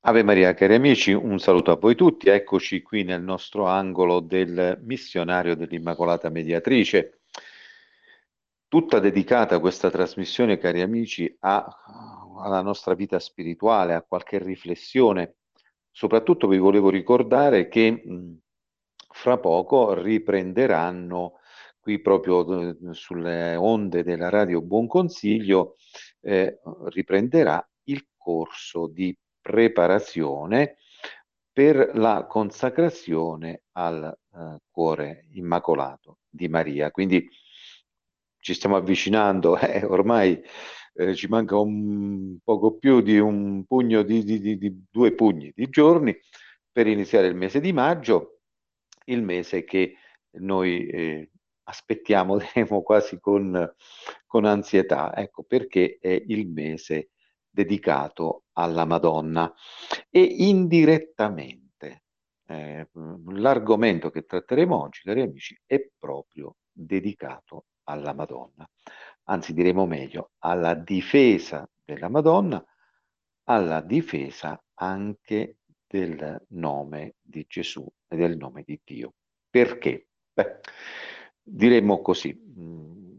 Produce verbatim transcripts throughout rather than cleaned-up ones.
Ave Maria, cari amici, un saluto a voi tutti. Eccoci qui nel nostro angolo del missionario dell'Immacolata Mediatrice. Tutta dedicata questa trasmissione, cari amici, a- alla nostra vita spirituale, a qualche riflessione. Soprattutto vi volevo ricordare che mh, fra poco riprenderanno qui proprio eh, sulle onde della Radio Buon Consiglio, eh, riprenderà il corso di preparazione per la consacrazione al eh, cuore immacolato di Maria. Quindi ci stiamo avvicinando, eh, ormai eh, ci manca un poco più di un pugno di, di- di- di due pugni di giorni per iniziare il mese di maggio, il mese che noi eh, aspettiamo, diremo quasi con, con ansietà, ecco perché è il mese dedicato alla Madonna e indirettamente eh, l'argomento che tratteremo oggi, cari amici, è proprio dedicato alla Madonna, anzi diremo meglio, alla difesa della Madonna, alla difesa anche del nome di Gesù e del nome di Dio. Perché? Beh, diremmo così, mh,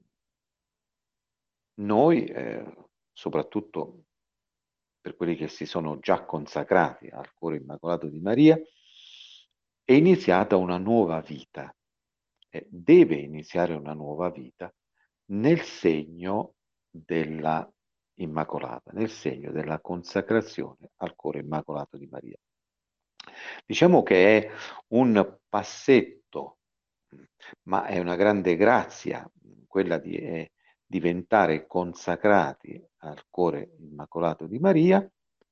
noi, eh, soprattutto per quelli che si sono già consacrati al cuore immacolato di Maria, è iniziata una nuova vita, eh, deve iniziare una nuova vita nel segno della Immacolata, nel segno della consacrazione al cuore immacolato di Maria. Diciamo che è un passetto, ma è una grande grazia quella di eh, diventare consacrati al cuore immacolato di Maria,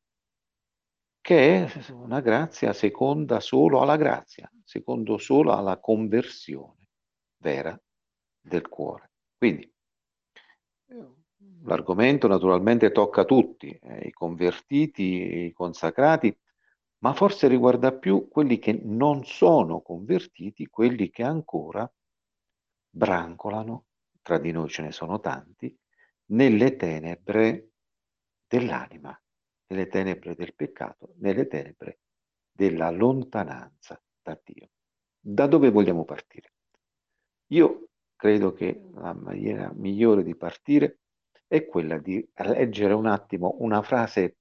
che è una grazia seconda solo alla grazia, secondo solo alla conversione vera del cuore. Quindi eh, l'argomento naturalmente tocca tutti, eh, i convertiti, i consacrati, ma forse riguarda più quelli che non sono convertiti, quelli che ancora brancolano, tra di noi ce ne sono tanti, nelle tenebre dell'anima, nelle tenebre del peccato, nelle tenebre della lontananza da Dio. Da dove vogliamo partire? Io credo che la maniera migliore di partire è quella di leggere un attimo una frase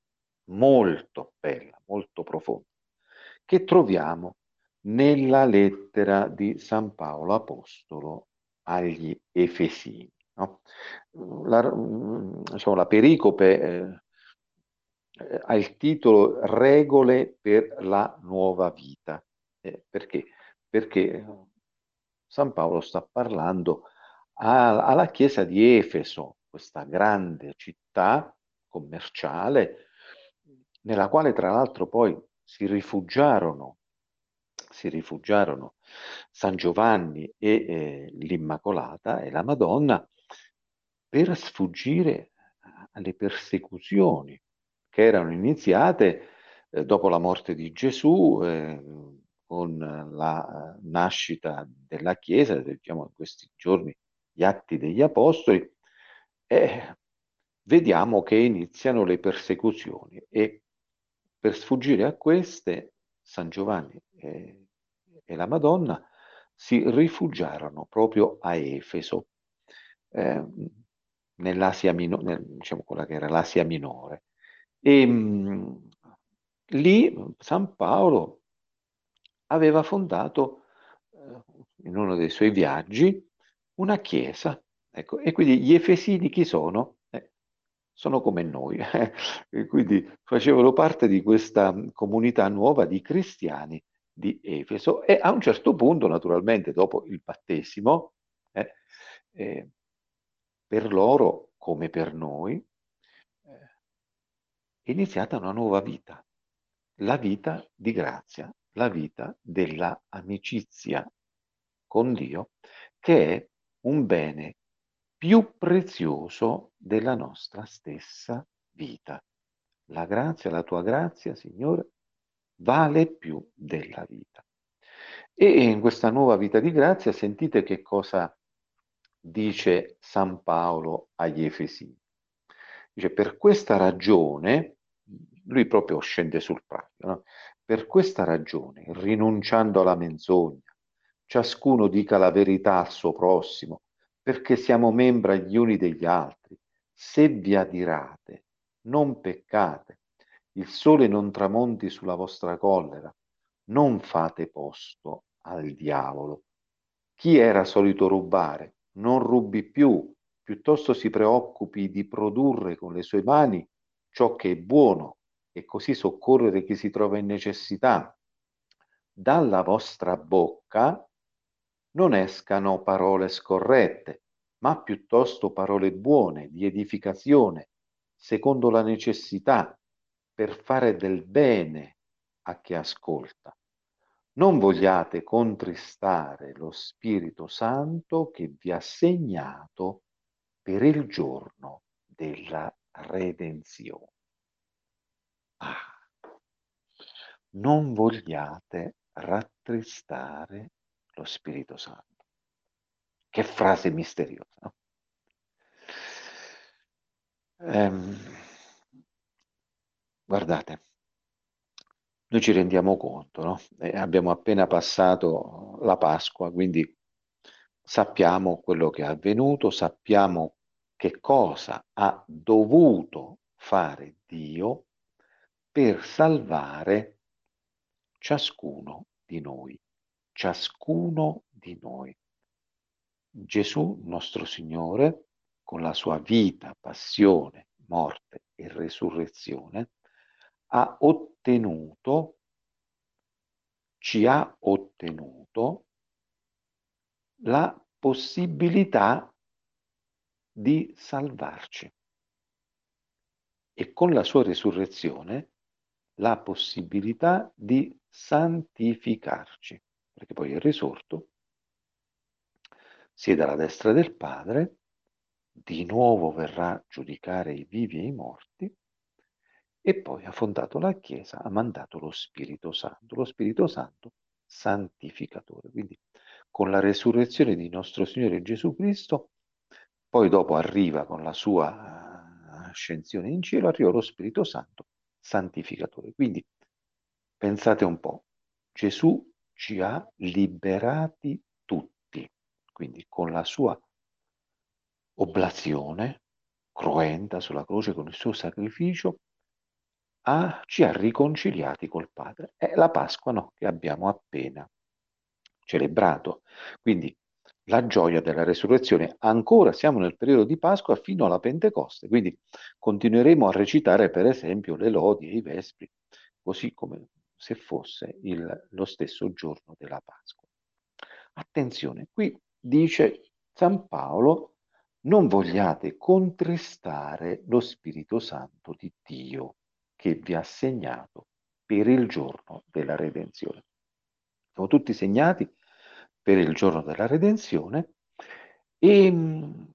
molto bella, molto profonda, che troviamo nella lettera di San Paolo Apostolo agli Efesini. No? La, diciamo, la pericope eh, eh, ha il titolo Regole per la nuova vita. Eh, perché? Perché San Paolo sta parlando a- alla chiesa di Efeso, questa grande città commerciale, nella quale tra l'altro poi si rifugiarono, si rifugiarono San Giovanni e eh, l'Immacolata e la Madonna per sfuggire alle persecuzioni che erano iniziate eh, dopo la morte di Gesù, eh, con la eh, nascita della Chiesa, leggiamo in questi giorni gli Atti degli Apostoli, e vediamo che iniziano le persecuzioni e per sfuggire a queste San Giovanni e, e la Madonna si rifugiarono proprio a Efeso, eh, nell'Asia minore, nel, diciamo quella che era l'Asia minore. E mh, lì San Paolo aveva fondato, eh, in uno dei suoi viaggi, una chiesa. Ecco, e quindi gli Efesini chi sono? Eh, sono come noi, e quindi facevano parte di questa comunità nuova di cristiani di Efeso e a un certo punto, naturalmente, dopo il battesimo, eh, eh, per loro, come per noi, eh, è iniziata una nuova vita, la vita di grazia, la vita della amicizia con Dio, che è un bene più prezioso della nostra stessa vita. La grazia, la tua grazia, Signore, vale più della vita. E in questa nuova vita di grazia sentite che cosa dice San Paolo agli Efesini. Dice, per questa ragione, lui proprio scende sul pratico, no? Per questa ragione, rinunciando alla menzogna, ciascuno dica la verità al suo prossimo, perché siamo membra gli uni degli altri. Se vi adirate, non peccate. Il sole non tramonti sulla vostra collera. Non fate posto al diavolo. Chi era solito rubare, non rubi più, piuttosto si preoccupi di produrre con le sue mani ciò che è buono e così soccorrere chi si trova in necessità. Dalla vostra bocca non escano parole scorrette, ma piuttosto parole buone, di edificazione, secondo la necessità, per fare del bene a chi ascolta. Non vogliate contristare lo Spirito Santo che vi ha segnato per il giorno della redenzione. Ah, non vogliate rattristare lo Spirito Santo. Che frase misteriosa, no? Ehm, guardate, noi ci rendiamo conto, no? Eh, abbiamo appena passato la Pasqua, quindi sappiamo quello che è avvenuto, sappiamo che cosa ha dovuto fare Dio per salvare ciascuno di noi, ciascuno di noi. Gesù, nostro Signore, con la sua vita, passione, morte e resurrezione, ha ottenuto, ci ha ottenuto la possibilità di salvarci e con la sua resurrezione la possibilità di santificarci, perché poi è risorto, siede alla destra del Padre, di nuovo verrà a giudicare i vivi e i morti, e poi ha fondato la Chiesa, ha mandato lo Spirito Santo, lo Spirito Santo santificatore. Quindi con la resurrezione di nostro Signore Gesù Cristo, poi dopo arriva con la sua ascensione in cielo, arriva lo Spirito Santo santificatore. Quindi pensate un po', Gesù ci ha liberati tutti, quindi con la sua oblazione cruenta sulla croce, con il suo sacrificio, ha, ci ha riconciliati col Padre. È la Pasqua, no, che abbiamo appena celebrato. Quindi la gioia della resurrezione. Ancora siamo nel periodo di Pasqua fino alla Pentecoste, quindi continueremo a recitare per esempio le lodi e i vespri, così come se fosse il, lo stesso giorno della Pasqua. Attenzione, qui dice San Paolo, non vogliate contristare lo Spirito Santo di Dio che vi ha segnato per il giorno della redenzione. Siamo tutti segnati per il giorno della redenzione e mh,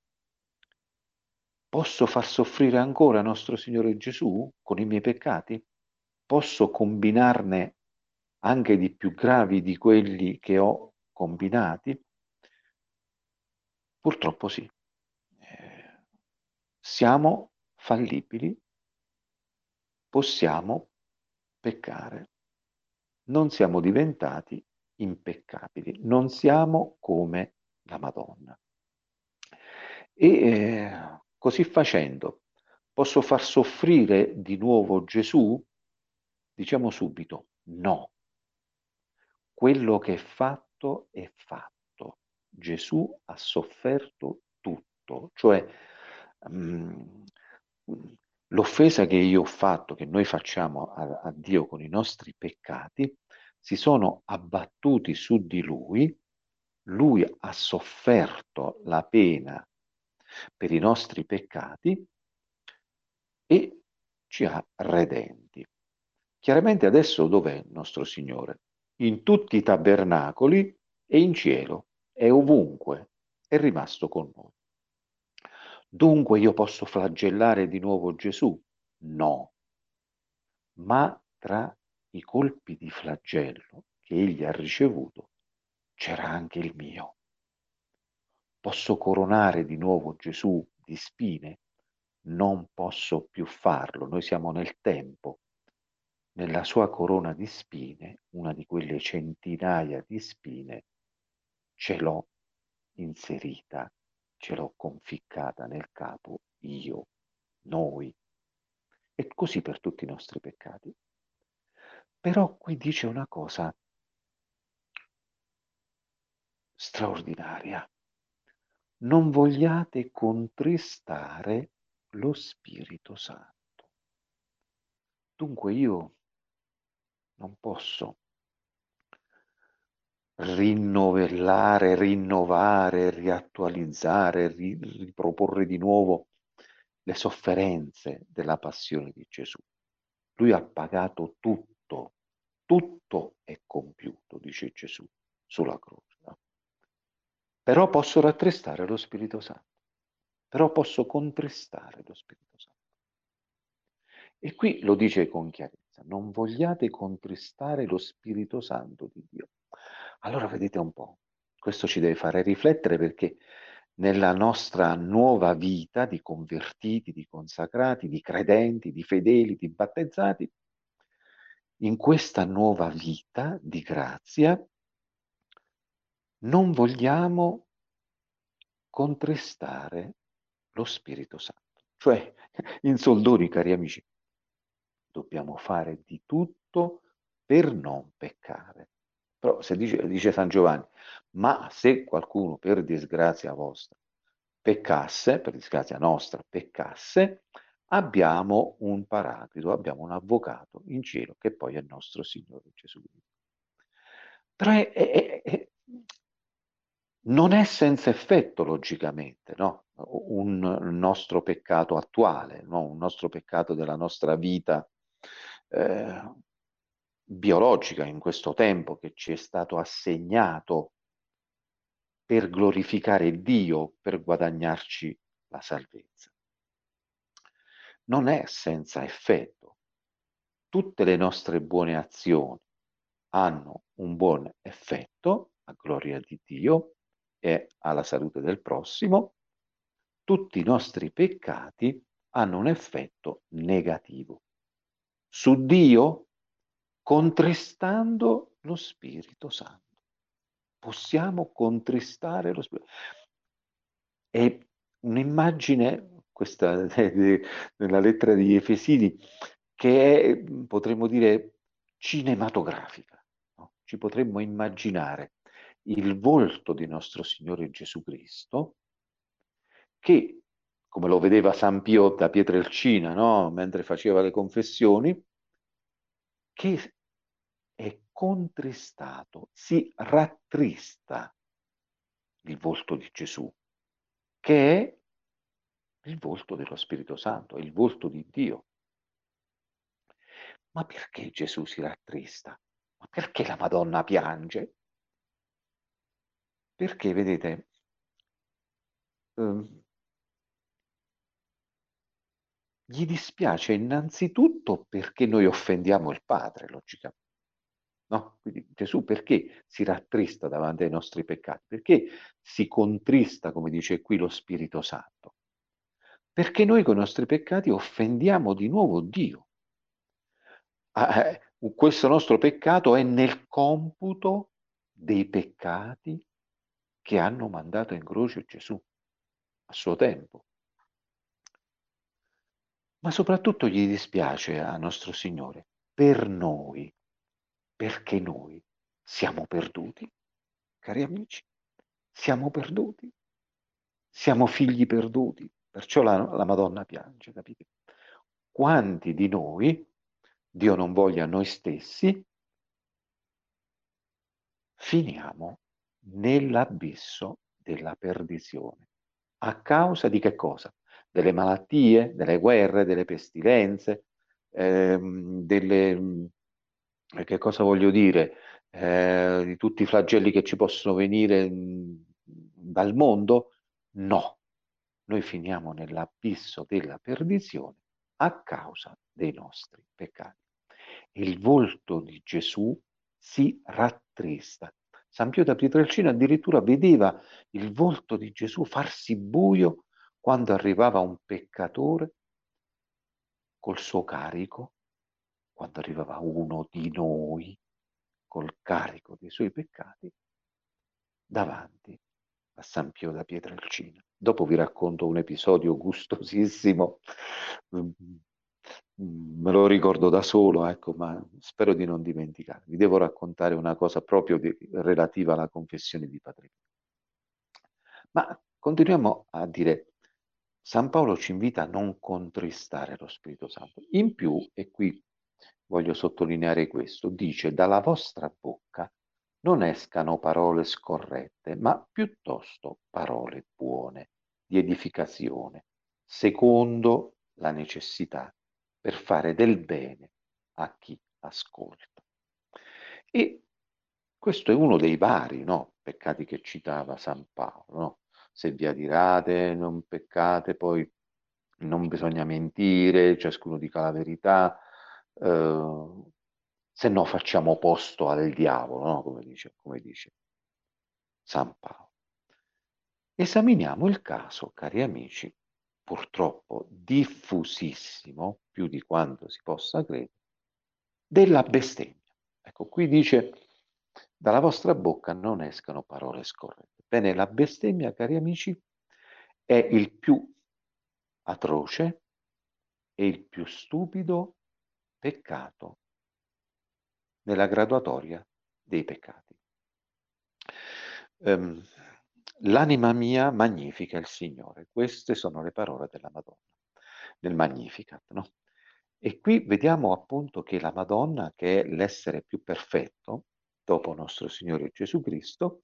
posso far soffrire ancora nostro Signore Gesù con i miei peccati? Posso combinarne anche di più gravi di quelli che ho combinati? Purtroppo sì. Eh, siamo fallibili, possiamo peccare. Non siamo diventati impeccabili, non siamo come la Madonna. E eh, così facendo, posso far soffrire di nuovo Gesù? Diciamo subito no. Quello che è fatto è fatto. Gesù ha sofferto tutto, cioè mh, l'offesa che io ho fatto, che noi facciamo a, a Dio con i nostri peccati, si sono abbattuti su di lui, lui ha sofferto la pena per i nostri peccati e ci ha redenti. Chiaramente adesso dov'è il nostro Signore? In tutti i tabernacoli e in cielo, è ovunque, è rimasto con noi. Dunque io posso flagellare di nuovo Gesù? No, ma tra i colpi di flagello che egli ha ricevuto c'era anche il mio. Posso coronare di nuovo Gesù di spine? non posso più farlo. Noi siamo nel tempo. Nella sua corona di spine, una di quelle centinaia di spine, ce l'ho inserita, ce l'ho conficcata nel capo io, noi. E così per tutti i nostri peccati. Però qui dice una cosa straordinaria. Non vogliate contristare lo Spirito Santo. Dunque io non posso rinnovellare, rinnovare, riattualizzare, ri- riproporre di nuovo le sofferenze della passione di Gesù. Lui ha pagato tutto, tutto è compiuto, dice Gesù sulla croce. No? Però posso rattristare lo Spirito Santo, però posso contristare lo Spirito Santo. E qui lo dice con chiarezza, non vogliate contristare lo Spirito Santo di Dio. Allora vedete un po', questo ci deve fare riflettere perché nella nostra nuova vita di convertiti, di consacrati, di credenti, di fedeli, di battezzati, in questa nuova vita di grazia non vogliamo contristare lo Spirito Santo. Cioè, in soldoni, cari amici, dobbiamo fare di tutto per non peccare. Però se dice, dice San Giovanni, ma se qualcuno per disgrazia vostra peccasse, per disgrazia nostra peccasse, abbiamo un paraclito, abbiamo un avvocato in cielo che poi è il nostro Signore Gesù Cristo. Però è, è- è- non è senza effetto, logicamente, no? Un nostro peccato attuale, no? Un nostro peccato della nostra vita eh, biologica in questo tempo che ci è stato assegnato per glorificare Dio, per guadagnarci la salvezza. Non è senza effetto. Tutte le nostre buone azioni hanno un buon effetto a gloria di Dio e alla salute del prossimo. Tutti i nostri peccati hanno un effetto negativo su Dio, contristando lo Spirito Santo. Possiamo contristare lo Spirito. È un'immagine, questa nella lettera di Efesini, che è, potremmo dire, cinematografica. No? Ci potremmo immaginare il volto di nostro Signore Gesù Cristo, che, come lo vedeva San Pio da Pietrelcina, no? Mentre faceva le confessioni, che è contristato, si rattrista il volto di Gesù, che è il volto dello Spirito Santo, è il volto di Dio. Ma perché Gesù si rattrista? Ma perché la Madonna piange? Perché, vedete, ehm, gli dispiace innanzitutto perché noi offendiamo il Padre, logicamente. No? Quindi Gesù perché si rattrista davanti ai nostri peccati? Perché si contrista, come dice qui, lo Spirito Santo? Perché noi con i nostri peccati offendiamo di nuovo Dio. Ah, eh, questo nostro peccato è nel computo dei peccati che hanno mandato in croce Gesù a suo tempo. Ma soprattutto gli dispiace a nostro Signore per noi, perché noi siamo perduti, cari amici, siamo perduti, siamo figli perduti, perciò la, la Madonna piange, capite? Quanti di noi, Dio non voglia noi stessi, finiamo nell'abisso della perdizione. A causa di che cosa? Delle malattie, delle guerre, delle pestilenze, ehm, delle, eh, che cosa voglio dire? Eh, di tutti i flagelli che ci possono venire mh, dal mondo? No, noi finiamo nell'abisso della perdizione a causa dei nostri peccati. Il volto di Gesù si rattrista. San Pio da Pietrelcina addirittura vedeva il volto di Gesù farsi buio quando arrivava un peccatore col suo carico, quando arrivava uno di noi col carico dei suoi peccati, davanti a San Pio da Pietrelcina. Dopo vi racconto un episodio gustosissimo, mm, me lo ricordo da solo, ecco, ma spero di non dimenticare. Vi devo raccontare una cosa proprio di- relativa alla confessione di Padre Pio. Ma continuiamo a dire, San Paolo ci invita a non contristare lo Spirito Santo. In più, e qui voglio sottolineare questo, dice, dalla vostra bocca non escano parole scorrette, ma piuttosto parole buone, di edificazione, secondo la necessità, per fare del bene a chi ascolta. E questo è uno dei vari, no, peccati che citava San Paolo, no? Se vi adirate, non peccate, poi non bisogna mentire, ciascuno dica la verità, eh, se no facciamo posto al diavolo, no? Come dice, come dice San Paolo. Esaminiamo il caso, cari amici, purtroppo diffusissimo, più di quanto si possa credere, della bestemmia. Ecco, qui dice, dalla vostra bocca non escano parole scorrette. Bene, la bestemmia, cari amici, è il più atroce e il più stupido peccato nella graduatoria dei peccati. Um, L'anima mia magnifica il Signore. Queste sono le parole della Madonna nel Magnificat, no? E qui vediamo appunto che la Madonna, che è l'essere più perfetto, dopo nostro Signore Gesù Cristo,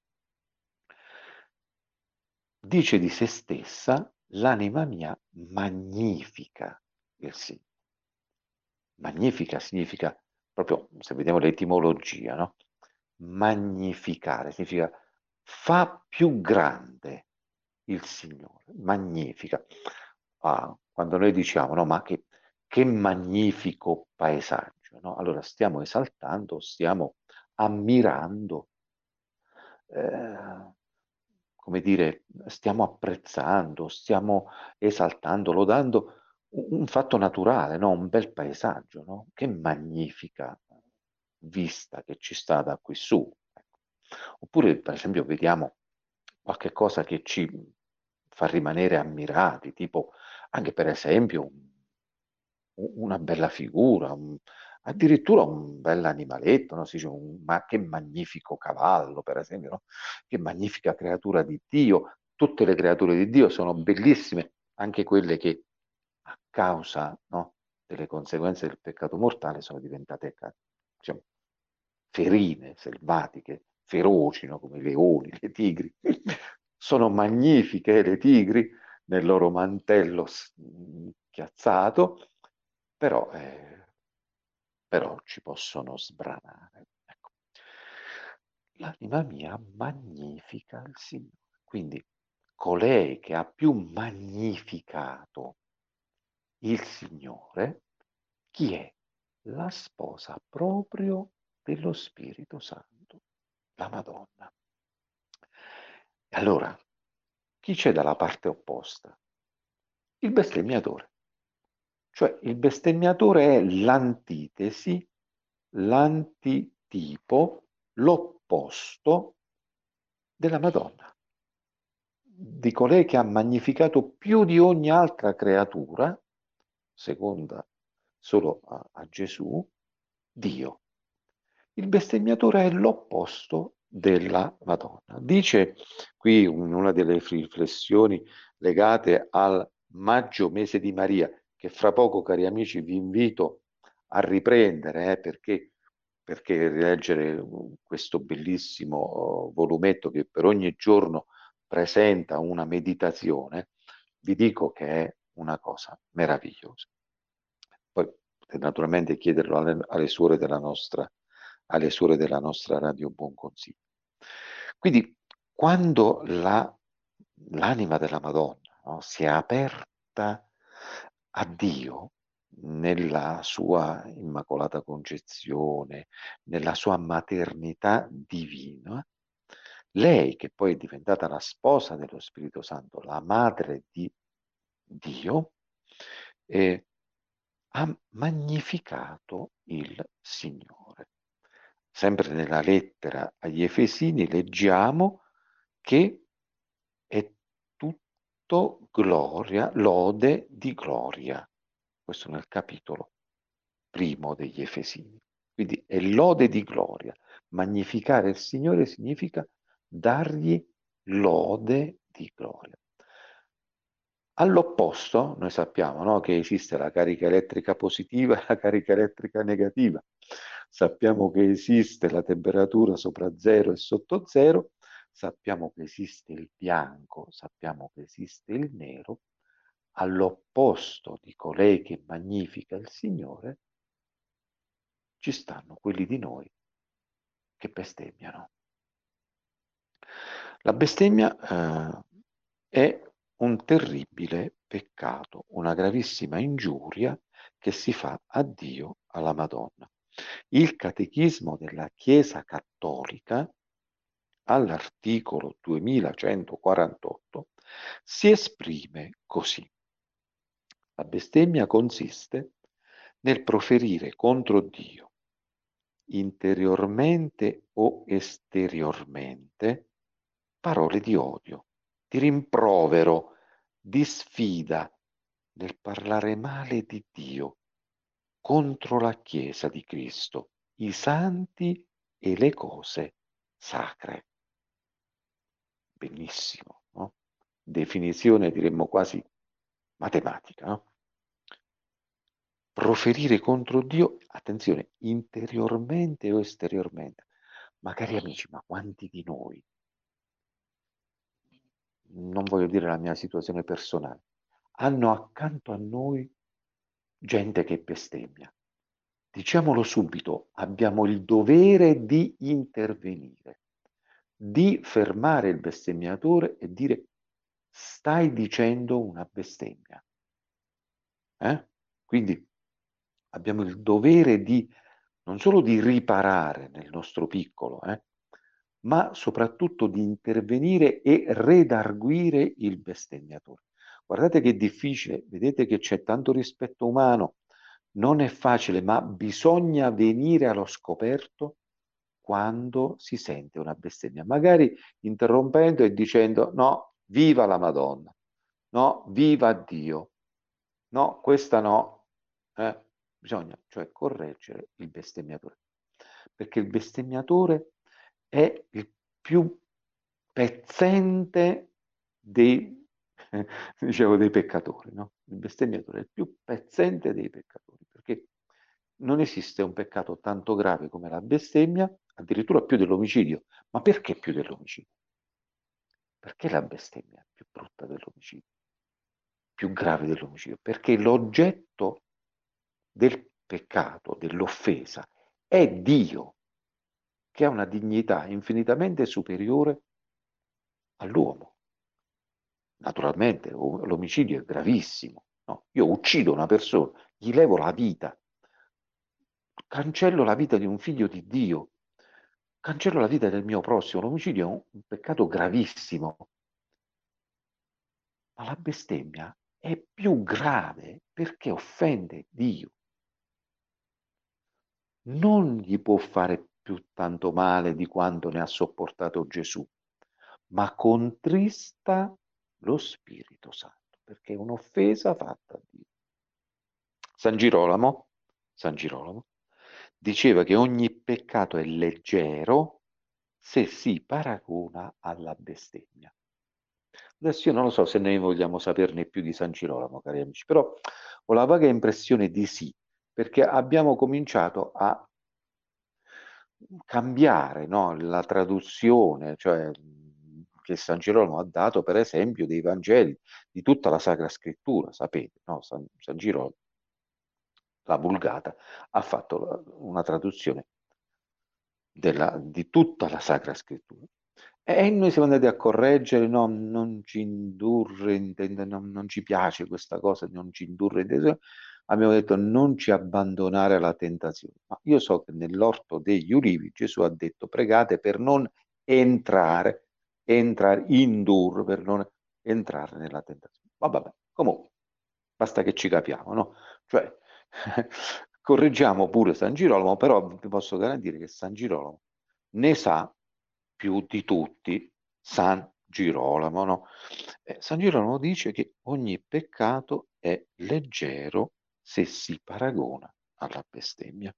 dice di se stessa, l'anima mia magnifica il Signore. Magnifica significa, proprio se vediamo l'etimologia, no? Magnificare significa fa più grande il Signore, magnifica. Ah, quando noi diciamo, no, ma che, che magnifico paesaggio, no? Allora stiamo esaltando, stiamo ammirando, eh, come dire, stiamo apprezzando, stiamo esaltando, lodando un, un fatto naturale, no? Un bel paesaggio, no? Che magnifica vista che ci sta da qui su. Ecco. Oppure, per esempio, vediamo qualche cosa che ci fa rimanere ammirati, tipo anche per esempio un- una bella figura, un- addirittura un bel animaletto, no? Si dice, un- ma che magnifico cavallo, per esempio, no? Che magnifica creatura di Dio. Tutte le creature di Dio sono bellissime, anche quelle che a causa, no, delle conseguenze del peccato mortale sono diventate, diciamo, ferine, selvatiche, feroci, no? Come i leoni, le tigri. Sono magnifiche le tigri nel loro mantello schiazzato, però, eh, però ci possono sbranare. Ecco. L'anima mia magnifica il Signore. Quindi colei che ha più magnificato il Signore, chi è? La sposa proprio dello Spirito Santo, la Madonna. E allora, chi c'è dalla parte opposta? Il bestemmiatore. Cioè il bestemmiatore è l'antitesi, l'antitipo, l'opposto della Madonna, di colei che ha magnificato più di ogni altra creatura, seconda solo a, a Gesù, Dio. Il bestemmiatore è l'opposto della Madonna. Dice qui in una delle riflessioni legate al maggio mese di Maria, che fra poco, cari amici, vi invito a riprendere, eh, perché, perché rileggere questo bellissimo oh, volumetto che per ogni giorno presenta una meditazione, vi dico che è una cosa meravigliosa. Poi potete naturalmente chiederlo alle, alle suore della nostra, alle suore della nostra Radio Buon Consiglio. Quindi quando la, l'anima della Madonna, no, si è aperta a Dio nella sua Immacolata Concezione, nella sua maternità divina, lei che poi è diventata la sposa dello Spirito Santo, la madre di Dio, eh, ha magnificato il Signore. Sempre nella lettera agli Efesini leggiamo che è tutto gloria, lode di gloria. Questo nel capitolo primo degli Efesini. Quindi è lode di gloria. Magnificare il Signore significa dargli lode di gloria. All'opposto, noi sappiamo, no, che esiste la carica elettrica positiva e la carica elettrica negativa. Sappiamo che esiste la temperatura sopra zero e sotto zero, sappiamo che esiste il bianco, sappiamo che esiste il nero. All'opposto di colei che magnifica il Signore, ci stanno quelli di noi che bestemmiano. La bestemmia eh, è un terribile peccato, una gravissima ingiuria che si fa a Dio, alla Madonna. Il Catechismo della Chiesa Cattolica, all'articolo duemilacentoquarantotto, si esprime così. La bestemmia consiste nel proferire contro Dio, interiormente o esteriormente, parole di odio, di rimprovero, di sfida, nel parlare male di Dio, contro la Chiesa di Cristo, i santi e le cose sacre. Benissimo, no? Definizione diremmo quasi matematica, no? Proferire contro Dio, attenzione, interiormente o esteriormente. Ma cari amici, ma quanti di noi, non voglio dire la mia situazione personale, hanno accanto a noi gente che bestemmia? Diciamolo subito, abbiamo il dovere di intervenire, di fermare il bestemmiatore e dire: stai dicendo una bestemmia. Eh? Quindi abbiamo il dovere di non solo di riparare nel nostro piccolo, eh, ma soprattutto di intervenire e redarguire il bestemmiatore. Guardate che è difficile, vedete che c'è tanto rispetto umano, non è facile, ma bisogna venire allo scoperto quando si sente una bestemmia, magari interrompendo e dicendo: no, viva la Madonna, no, viva Dio, no, questa no. Eh, bisogna cioè correggere il bestemmiatore, perché il bestemmiatore è il più pezzente dei, dicevo, dei peccatori, no? Il bestemmiatore è il più pezzente dei peccatori, perché non esiste un peccato tanto grave come la bestemmia, addirittura più dell'omicidio. Ma perché più dell'omicidio? Perché la bestemmia è più brutta dell'omicidio, più grave dell'omicidio? Perché l'oggetto del peccato, dell'offesa, è Dio, che ha una dignità infinitamente superiore all'uomo. Naturalmente l'omicidio è gravissimo, no? Io uccido una persona, gli levo la vita, cancello la vita di un figlio di Dio, cancello la vita del mio prossimo. L'omicidio è un, un peccato gravissimo, ma la bestemmia è più grave perché offende Dio. Non gli può fare più tanto male di quanto ne ha sopportato Gesù, ma contrista lo Spirito Santo, perché è un'offesa fatta a Dio. San Girolamo, San Girolamo diceva che ogni peccato è leggero se si paragona alla bestemmia. Adesso io non lo so se noi vogliamo saperne più di San Girolamo, cari amici, però ho la vaga impressione di sì, perché abbiamo cominciato a cambiare, no, la traduzione, cioè che San Girolamo ha dato, per esempio, dei Vangeli, di tutta la Sacra Scrittura, sapete, no? San, San Girolamo, la Vulgata, ha fatto una traduzione della, di tutta la Sacra Scrittura. E noi siamo andati a correggere: no, non ci indurre, in ten- non, non ci piace questa cosa, non ci indurre in tentazione. Abbiamo detto: non ci abbandonare alla tentazione. Ma io so che nell'orto degli ulivi Gesù ha detto: pregate per non entrare, entrare, indurre, per non entrare nella tentazione. Ma vabbè, comunque, basta che ci capiamo, no? Cioè, correggiamo pure San Girolamo, però vi posso garantire che San Girolamo ne sa più di tutti San Girolamo, no? Eh, San Girolamo dice che ogni peccato è leggero se si paragona alla bestemmia.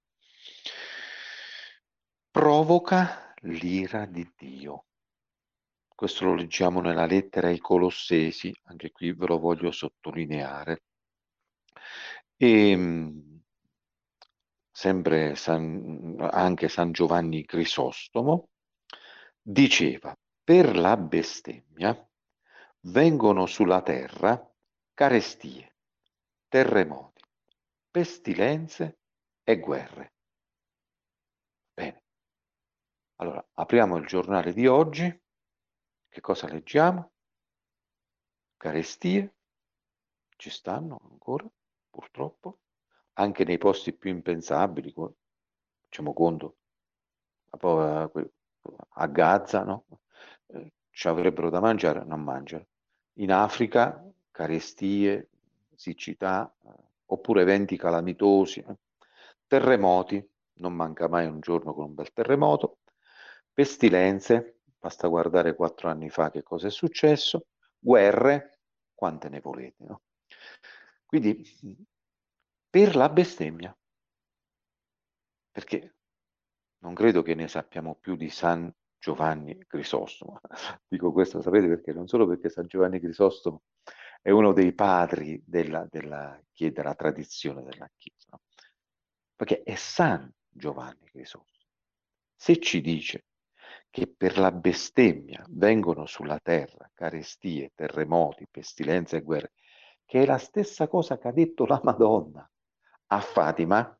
Provoca l'ira di Dio. Questo lo leggiamo nella lettera ai Colossesi, anche qui ve lo voglio sottolineare. E, mh, sempre San- anche San Giovanni Crisostomo diceva, per la bestemmia vengono sulla terra carestie, terremoti, pestilenze e guerre. Bene, allora apriamo il giornale di oggi. Che cosa leggiamo? Carestie ci stanno ancora, purtroppo, anche nei posti più impensabili, co- facciamo conto, a po- a que- a Gaza, no? Eh, ci avrebbero da mangiare, non mangiano. In Africa, carestie, siccità, eh, oppure eventi calamitosi, eh. Terremoti, non manca mai un giorno con un bel terremoto, pestilenze, basta guardare quattro anni fa che cosa è successo, guerre, quante ne volete, no? Quindi, per la bestemmia, perché non credo che ne sappiamo più di San Giovanni Crisostomo. Dico questo, sapete perché? Non solo perché San Giovanni Crisostomo è uno dei padri della, della, chi- della tradizione della Chiesa, no? Perché è San Giovanni Crisostomo. Se ci dice che per la bestemmia vengono sulla terra carestie, terremoti, pestilenze e guerre, che è la stessa cosa che ha detto la Madonna a Fatima,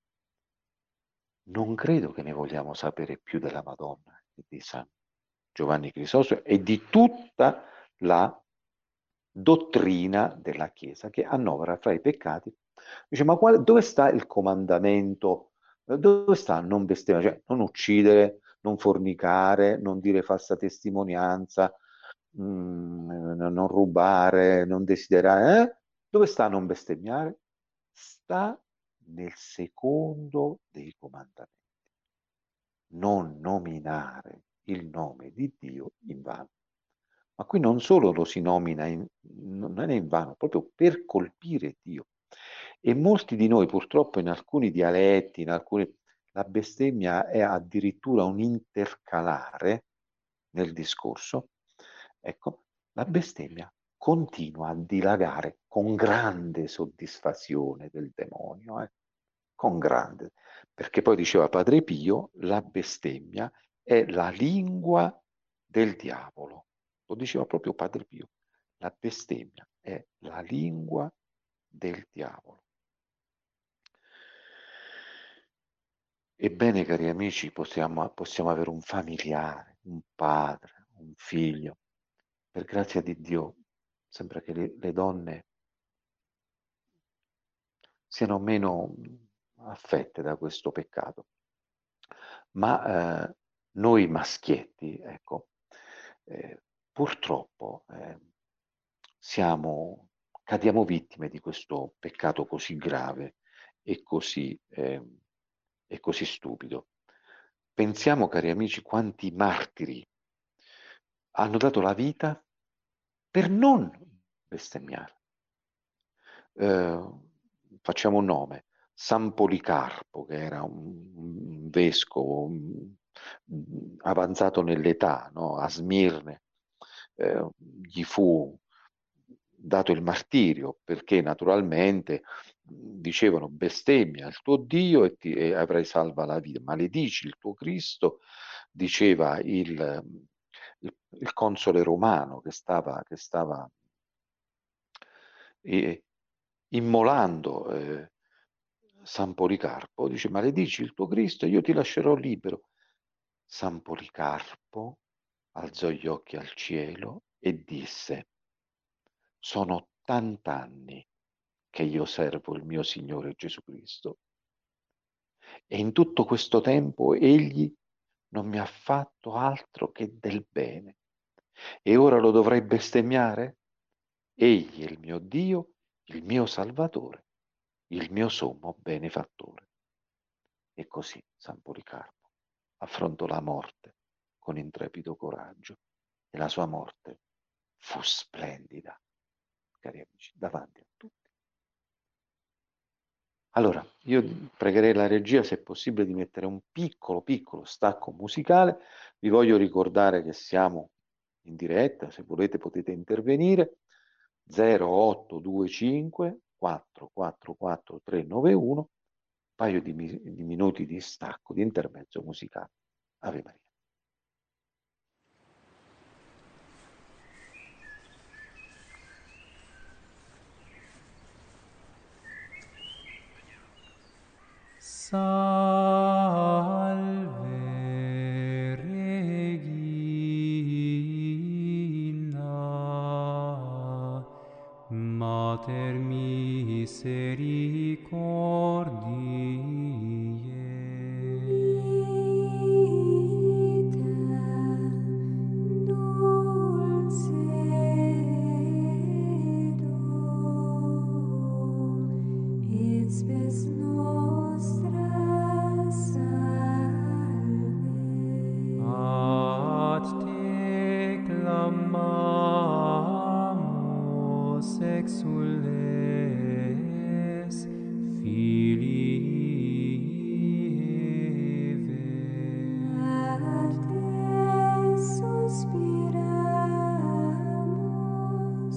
non credo che ne vogliamo sapere più della Madonna e di San Giovanni Crisostomo e di tutta la dottrina della Chiesa che annovera fra i peccati. Dice, ma quale, dove sta il comandamento? Dove sta non bestemmiare? Cioè, non uccidere, non fornicare, non dire falsa testimonianza, mh, non rubare, non desiderare. Eh? Dove sta non bestemmiare? Sta nel secondo dei comandamenti. Non nominare il nome di Dio in vano. Ma qui non solo lo si nomina, in, non è in vano, proprio per colpire Dio. E molti di noi purtroppo in alcuni dialetti, in alcuni, la bestemmia è addirittura un intercalare nel discorso. Ecco, la bestemmia continua a dilagare con grande soddisfazione del demonio, eh? Con grande, perché poi diceva Padre Pio, la bestemmia è la lingua del diavolo. Lo diceva proprio Padre Pio. La bestemmia è la lingua del diavolo. Ebbene, cari amici, possiamo, possiamo avere un familiare, un padre, un figlio. Per grazia di Dio, sembra che le, le donne siano meno affette da questo peccato. Ma eh, noi maschietti, ecco, eh, purtroppo eh, siamo, cadiamo vittime di questo peccato così grave e così, eh, e così stupido. Pensiamo, cari amici, quanti martiri hanno dato la vita per non bestemmiare. Eh, facciamo un nome, San Policarpo, che era un, un vescovo un- un- avanzato nell'età, no? A Smirne, eh, gli fu dato il martirio perché naturalmente dicevano bestemmia il tuo Dio e, ti, e avrai salva la vita, maledici il tuo Cristo, diceva il, il, il console romano che stava, che stava e, immolando eh, San Policarpo, dice maledici il tuo Cristo e io ti lascerò libero. San Policarpo alzò gli occhi al cielo e disse, sono ottanta anni che io servo il mio Signore Gesù Cristo e in tutto questo tempo egli non mi ha fatto altro che del bene. E ora lo dovrei bestemmiare? Egli è il mio Dio il mio Salvatore, il mio sommo benefattore. E così San Policarpo affrontò la morte con intrepido coraggio e la sua morte fu splendida, cari amici, davanti a tutti. Allora, io pregherei la regia, se è possibile, di mettere un piccolo, piccolo stacco musicale. Vi voglio ricordare che siamo in diretta, se volete potete intervenire. zero otto due cinque quattro quattro quattro tre nove uno, un paio di, mi- di minuti di stacco, di intermezzo musicale. Ave Maria. Salve Regina, Mater misericordiae. Et spes nostra salve. Ad te clamamus, exules, Filii Eve. Ad te suspiramus,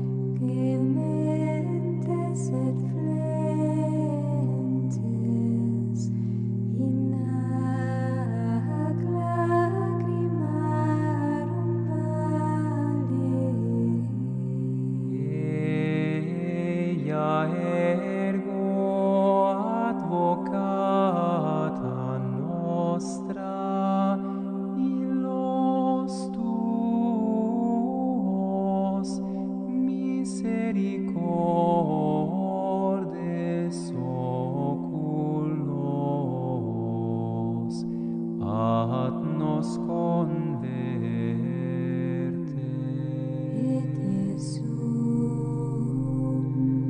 gementes et flentes in hac lacrimarum vale. Eia ergo advocata nostra, illos tuos misericordes oculos ad nos converte. Et Jesum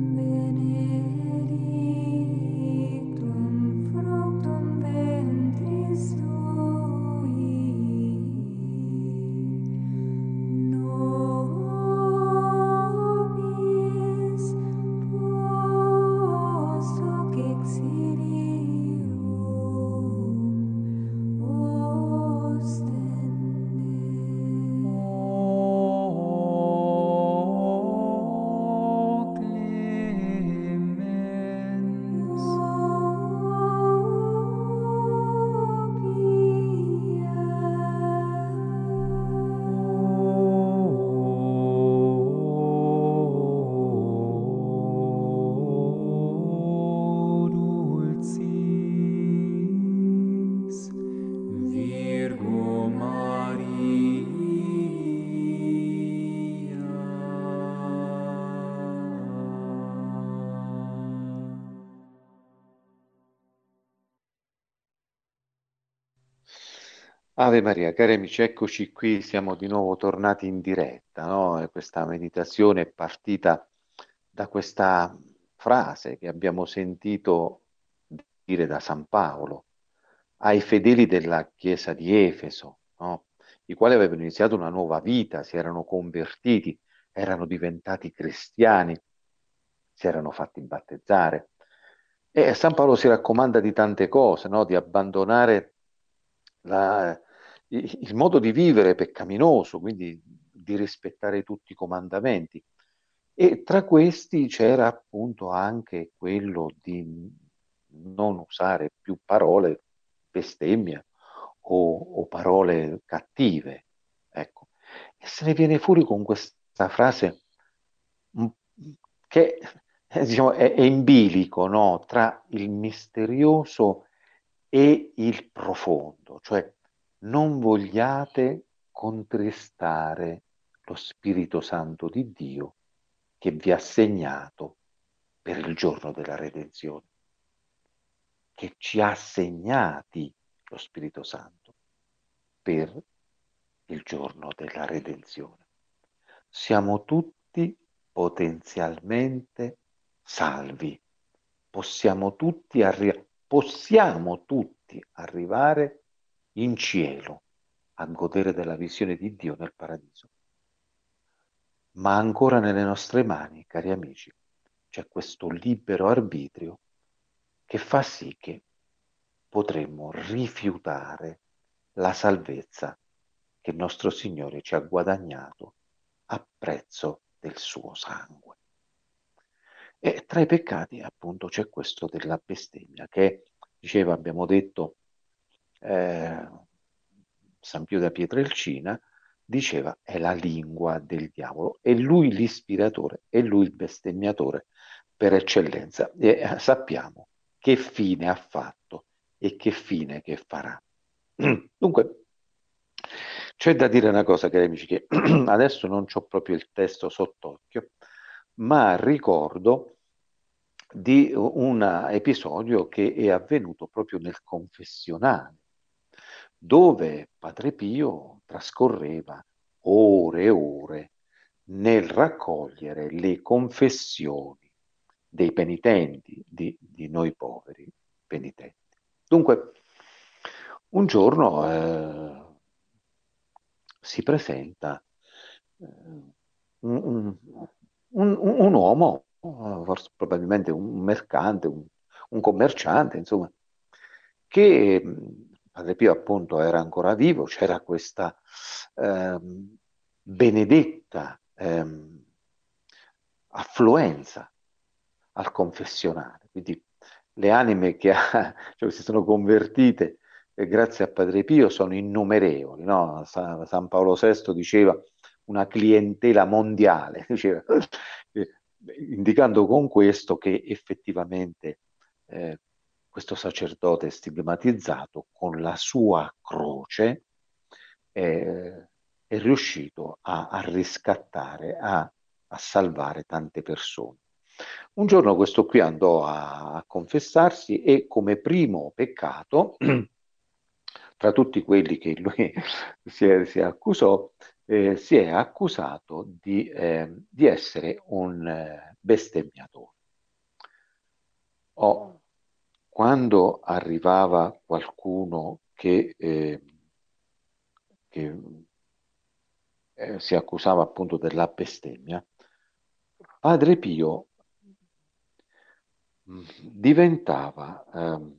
benedictum fructum ventris tui, nobis post hoc exilium ostende. O clemens, o pia, o dulcis Virgo Maria. Ave Maria, cari amici, eccoci qui, siamo di nuovo tornati in diretta, no? E questa meditazione è partita da questa frase che abbiamo sentito dire da San Paolo ai fedeli della chiesa di Efeso, no? I quali avevano iniziato una nuova vita, si erano convertiti, erano diventati cristiani, si erano fatti battezzare. E San Paolo si raccomanda di tante cose, no? Di abbandonare la- il il modo di vivere peccaminoso, quindi di rispettare tutti i comandamenti. E tra questi c'era appunto anche quello di non usare più parole, bestemmie o, o parole cattive. Ecco. E se ne viene fuori con questa frase mm, che eh, diciamo, è, è in bilico, no? Tra il misterioso e il profondo, cioè non vogliate contristare lo Spirito Santo di Dio che vi ha segnato per il giorno della redenzione, che ci ha segnati lo Spirito Santo per il giorno della redenzione. Siamo tutti potenzialmente salvi, possiamo tutti, arri- possiamo tutti arrivare in cielo a godere della visione di Dio nel paradiso. Ma ancora nelle nostre mani, cari amici, c'è questo libero arbitrio che fa sì che potremmo rifiutare la salvezza che il nostro Signore ci ha guadagnato a prezzo del suo sangue. E tra i peccati, appunto, c'è questo della bestemmia, che diceva, abbiamo detto, eh, San Pio da Pietrelcina, diceva è la lingua del diavolo, è lui l'ispiratore, è lui il bestemmiatore per eccellenza. E eh, sappiamo che fine ha fatto e che fine che farà. Dunque, c'è da dire una cosa, cari amici, che adesso non ho proprio il testo sott'occhio, ma ricordo di un episodio che è avvenuto proprio nel confessionale, dove Padre Pio trascorreva ore e ore nel raccogliere le confessioni dei penitenti, di, di noi poveri penitenti. Dunque, un giorno eh, si presenta eh, un, un- un- un uomo, eh, forse probabilmente un mercante, un, un commerciante, insomma, che mh, Padre Pio appunto era ancora vivo, c'era questa ehm, benedetta ehm, affluenza al confessionale, quindi le anime che ha- cioè, si sono convertite eh, grazie a Padre Pio sono innumerevoli, no? Sa- San Paolo sesto diceva una clientela mondiale, diceva, eh, indicando con questo che effettivamente eh, questo sacerdote stigmatizzato con la sua croce eh, è riuscito a, a riscattare, a, a salvare tante persone. Un giorno questo qui andò a, a confessarsi e come primo peccato, tra tutti quelli che lui si, è- si accusò, eh, si è accusato di, eh, di essere un eh, bestemmiatore. O quando arrivava qualcuno che, eh, che eh, si accusava appunto della bestemmia, Padre Pio mh, diventava ehm,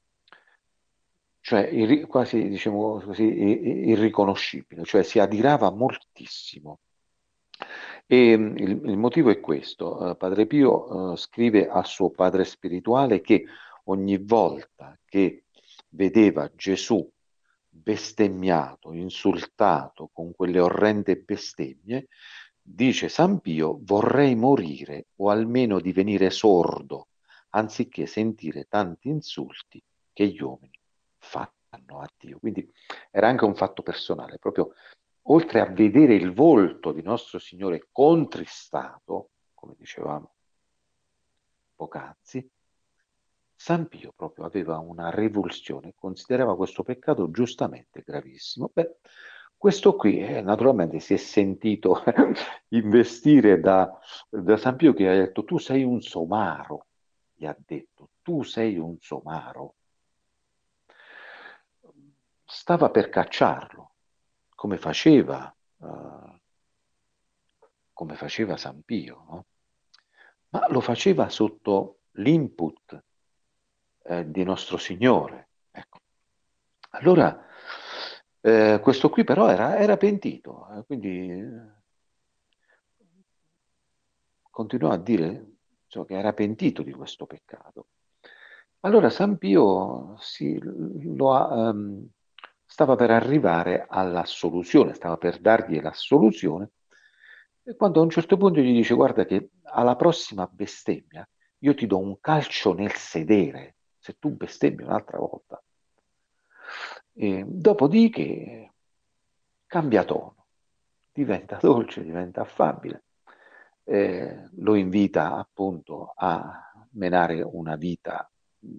cioè irri- quasi diciamo così, i- i- irriconoscibile, cioè si adirava moltissimo. E mh, il, il motivo è questo. Eh, Padre Pio eh, scrive al suo padre spirituale che ogni volta che vedeva Gesù bestemmiato, insultato con quelle orrende bestemmie, dice San Pio, vorrei morire o almeno divenire sordo, anziché sentire tanti insulti che gli uomini fanno a Dio. Quindi era anche un fatto personale, proprio oltre a vedere il volto di nostro Signore contristato, come dicevamo poc'anzi, San Pio proprio aveva una revulsione, considerava questo peccato giustamente gravissimo. Beh, questo qui eh, naturalmente si è sentito investire da, da San Pio che ha detto tu sei un somaro, gli ha detto tu sei un somaro. Stava per cacciarlo, come faceva, eh, come faceva San Pio, no? Ma lo faceva sotto l'input eh, di nostro Signore. Ecco. Allora, eh, questo qui però era, era pentito, eh, quindi eh, continuò a dire insomma, che era pentito di questo peccato. Allora San Pio si, lo ha, ehm, stava per arrivare all'assoluzione, stava per dargli l'assoluzione, e quando a un certo punto gli dice guarda che alla prossima bestemmia io ti do un calcio nel sedere, se tu bestemmi un'altra volta. E dopodiché cambia tono, diventa dolce, diventa affabile, eh, lo invita appunto a menare una vita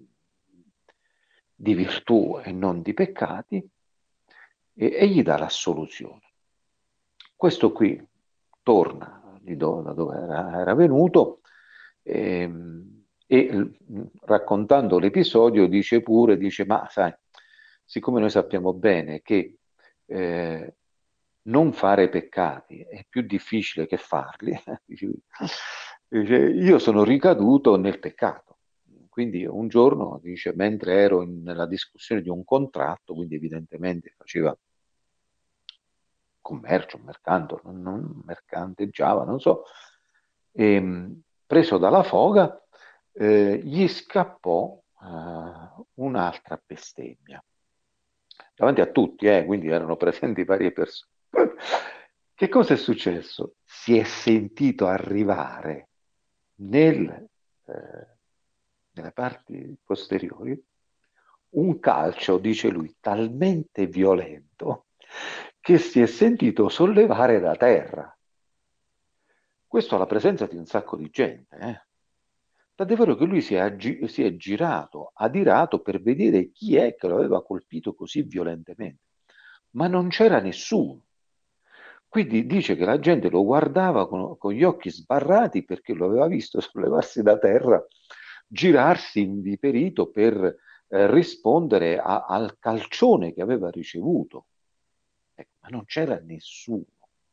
di virtù e non di peccati e, e gli dà l'assoluzione. Questo qui torna di do- da dove era, era venuto Ehm, E, l- raccontando l'episodio dice pure, dice, ma sai, siccome noi sappiamo bene che eh, non fare peccati è più difficile che farli, dice, dice, io sono ricaduto nel peccato. Quindi un giorno, dice, mentre ero in- nella discussione di un contratto, quindi evidentemente faceva commercio, mercanto, non, non mercanteggiava, non so, e, preso dalla foga, eh, gli scappò eh, un'altra bestemmia davanti a tutti, eh, quindi erano presenti varie persone. Che cosa è successo? Si è sentito arrivare nel, eh, nelle parti posteriori un calcio, dice lui, talmente violento che si è sentito sollevare da terra. Questo alla presenza di un sacco di gente, eh. Tant'è vero che lui si è, aggi- si è girato, adirato per vedere chi è che lo aveva colpito così violentemente, ma non c'era nessuno. Quindi dice che la gente lo guardava con, con gli occhi sbarrati perché lo aveva visto sollevarsi da terra, girarsi inviperito per eh, rispondere a- al calcione che aveva ricevuto. Ecco, ma non c'era nessuno.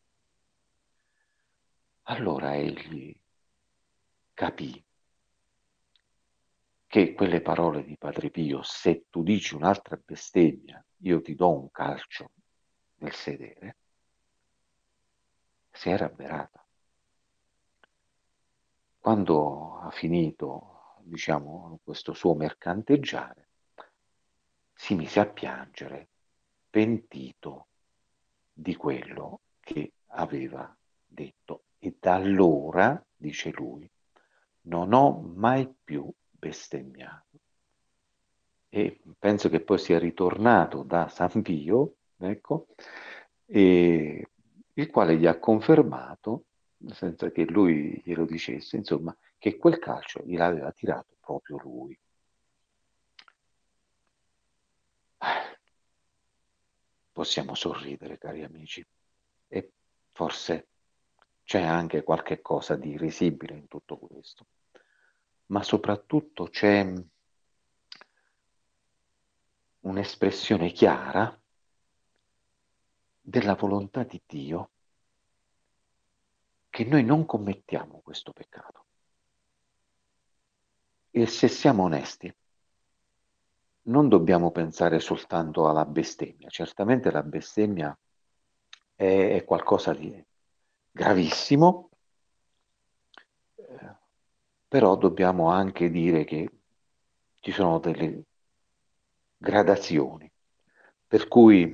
Allora egli capì che quelle parole di Padre Pio, se tu dici un'altra bestemmia, io ti do un calcio nel sedere, si era avverata. Quando ha finito, diciamo, questo suo mercanteggiare, si mise a piangere, pentito di quello che aveva detto. E da allora, dice lui, non ho mai più bestemmiato. E penso che poi sia ritornato da San Pio, ecco, e il quale gli ha confermato, senza che lui glielo dicesse, insomma, che quel calcio gliel'aveva tirato proprio lui. Possiamo sorridere, cari amici, e forse c'è anche qualche cosa di risibile in tutto questo, ma soprattutto c'è un'espressione chiara della volontà di Dio che noi non commettiamo questo peccato. E se siamo onesti, non dobbiamo pensare soltanto alla bestemmia. Certamente la bestemmia è, è qualcosa di gravissimo, eh, però dobbiamo anche dire che ci sono delle gradazioni, per cui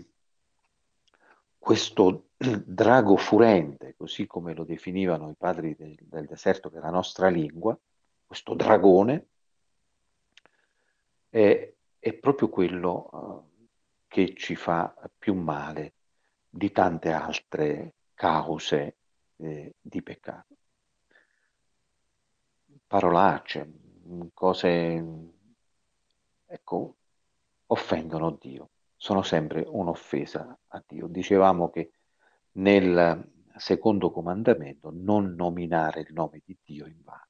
questo drago furente, così come lo definivano i padri del, del deserto, che è la nostra lingua, questo dragone, è, è proprio quello eh, che ci fa più male di tante altre cause eh, di peccato. Parolacce, mh, cose, ecco, offendono Dio, sono sempre un'offesa a Dio. Dicevamo che nel secondo comandamento non nominare il nome di Dio in vano.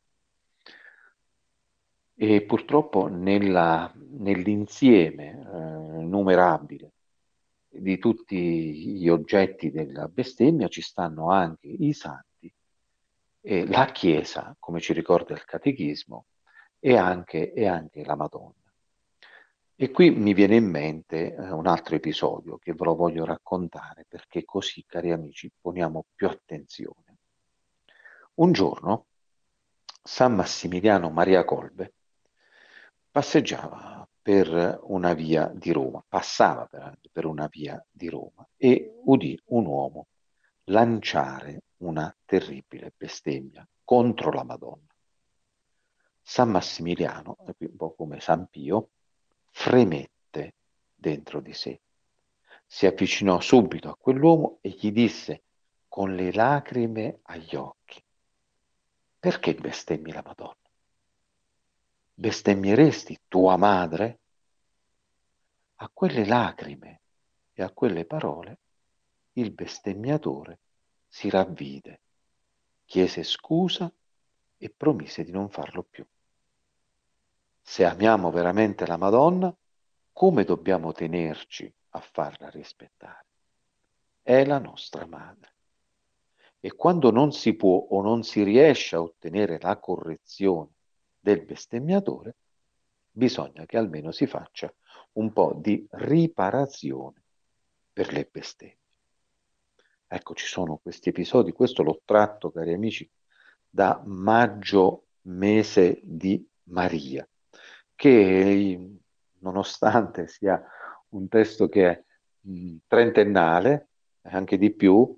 E purtroppo nella- nell'insieme eh, numerabile di tutti gli oggetti della bestemmia ci stanno anche i santi, e la Chiesa, come ci ricorda il Catechismo, e anche, e anche la Madonna. E qui mi viene in mente eh, un altro episodio che ve lo voglio raccontare perché così, cari amici, poniamo più attenzione. Un giorno San Massimiliano Maria Colbe passeggiava per una via di Roma, passava per, per una via di Roma e udì un uomo lanciare una terribile bestemmia contro la Madonna. San Massimiliano, un po' come San Pio, fremette dentro di sé. Si avvicinò subito a quell'uomo e gli disse con le lacrime agli occhi: perché bestemmi la Madonna? Bestemmieresti tua madre? A quelle lacrime e a quelle parole il bestemmiatore si ravvide, chiese scusa e promise di non farlo più. Se amiamo veramente la Madonna, come dobbiamo tenerci a farla rispettare? È la nostra madre. E quando non si può o non si riesce a ottenere la correzione del bestemmiatore, bisogna che almeno si faccia un po' di riparazione per le bestemmie. Ecco, ci sono questi episodi, questo l'ho tratto, cari amici, da Maggio, mese di Maria, che nonostante sia un testo che è mh, trentennale, anche di più,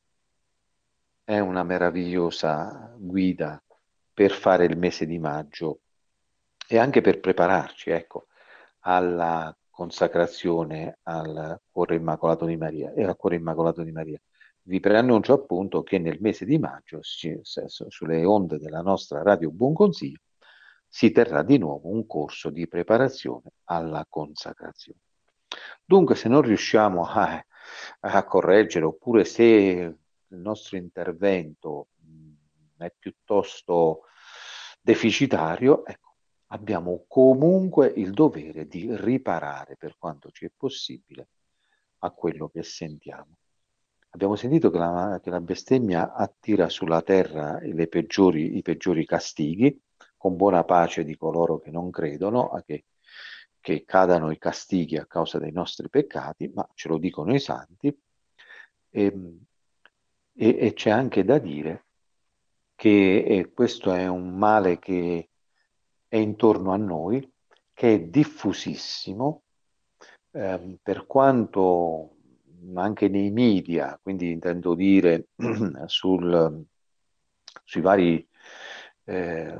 è una meravigliosa guida per fare il mese di maggio e anche per prepararci, ecco, alla consacrazione al Cuore Immacolato di Maria e al Cuore Immacolato di Maria. Vi preannuncio appunto che nel mese di maggio, ci- se- su- sulle onde della nostra Radio Buon Consiglio, si terrà di nuovo un corso di preparazione alla consacrazione. Dunque, se non riusciamo a, a correggere, oppure se il nostro intervento mh, è piuttosto deficitario, ecco, abbiamo comunque il dovere di riparare per quanto ci è possibile a quello che sentiamo. Abbiamo sentito che la, che la bestemmia attira sulla terra le peggiori, i peggiori castighi, con buona pace di coloro che non credono a che, che cadano i castighi a causa dei nostri peccati, ma ce lo dicono i santi. E, e- e c'è anche da dire che eh, questo è un male che è intorno a noi, che è diffusissimo, ehm, per quanto anche nei media, quindi intendo dire sul, sui vari eh,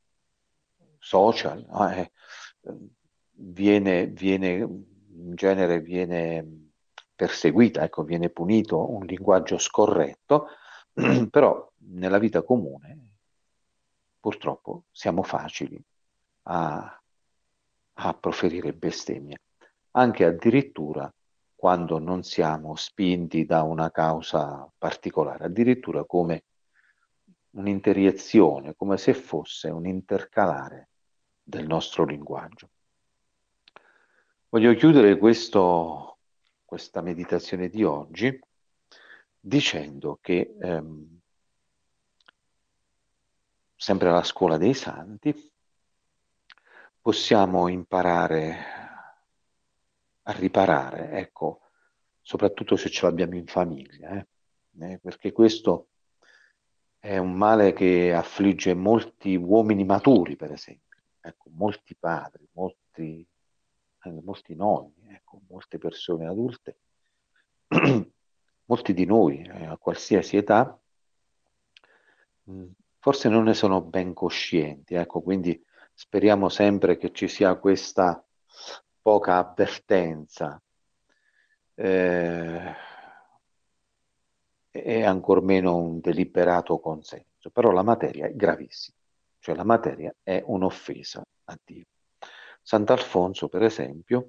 social, no? Eh, viene, viene, in genere viene perseguita, ecco, viene punito un linguaggio scorretto, però nella vita comune purtroppo siamo facili a, a proferire bestemmie, anche addirittura quando non siamo spinti da una causa particolare, addirittura come un'interiezione, come se fosse un intercalare del nostro linguaggio. Voglio chiudere questo, questa meditazione di oggi dicendo che ehm, sempre alla scuola dei santi possiamo imparare a riparare, ecco, soprattutto se ce l'abbiamo in famiglia, eh? Eh, perché questo è un male che affligge molti uomini maturi, per esempio, ecco, molti padri, molti, eh, molti nonni, ecco, molte persone adulte, molti di noi, eh, a qualsiasi età, mh, forse non ne sono ben coscienti, ecco, quindi speriamo sempre che ci sia questa poca avvertenza eh, e ancor meno un deliberato consenso, però la materia è gravissima, cioè la materia è un'offesa a Dio. Sant'Alfonso, per esempio,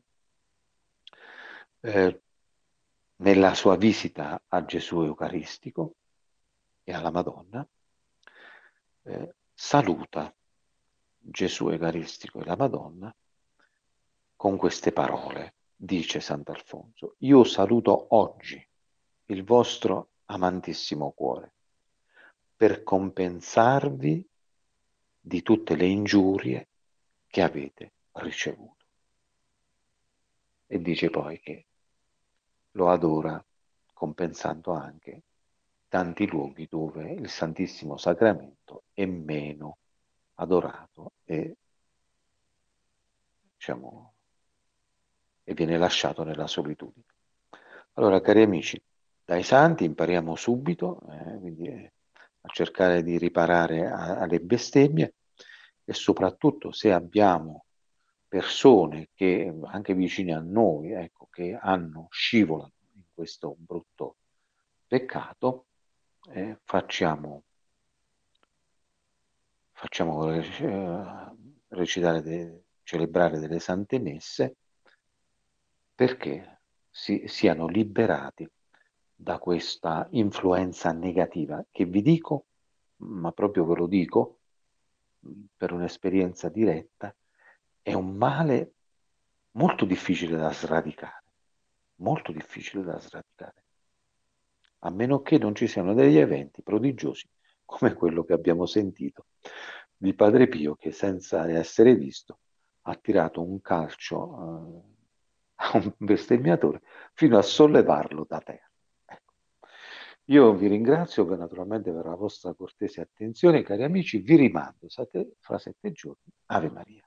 eh, nella sua visita a Gesù Eucaristico e alla Madonna, eh, saluta Gesù Eucaristico e la Madonna con queste parole. Dice Sant'Alfonso: io saluto oggi il vostro amantissimo cuore per compensarvi di tutte le ingiurie che avete ricevuto. E dice poi che lo adora compensando anche tanti luoghi dove il Santissimo Sacramento è meno adorato e, diciamo, e viene lasciato nella solitudine. Allora, cari amici, dai santi impariamo subito, eh, quindi, eh, a cercare di riparare a- alle bestemmie e soprattutto se abbiamo persone che anche vicine a noi, ecco, che hanno scivolano in questo brutto peccato, eh, facciamo, facciamo eh, recitare, de- celebrare delle sante messe perché si, siano liberati da questa influenza negativa che vi dico, ma proprio ve lo dico, per un'esperienza diretta, è un male molto difficile da sradicare, molto difficile da sradicare, a meno che non ci siano degli eventi prodigiosi come quello che abbiamo sentito di Padre Pio che senza essere visto ha tirato un calcio eh, a un bestemmiatore fino a sollevarlo da terra. Ecco. Io vi ringrazio per, naturalmente per la vostra cortese attenzione, cari amici, vi rimando sate- fra sette giorni. Ave Maria.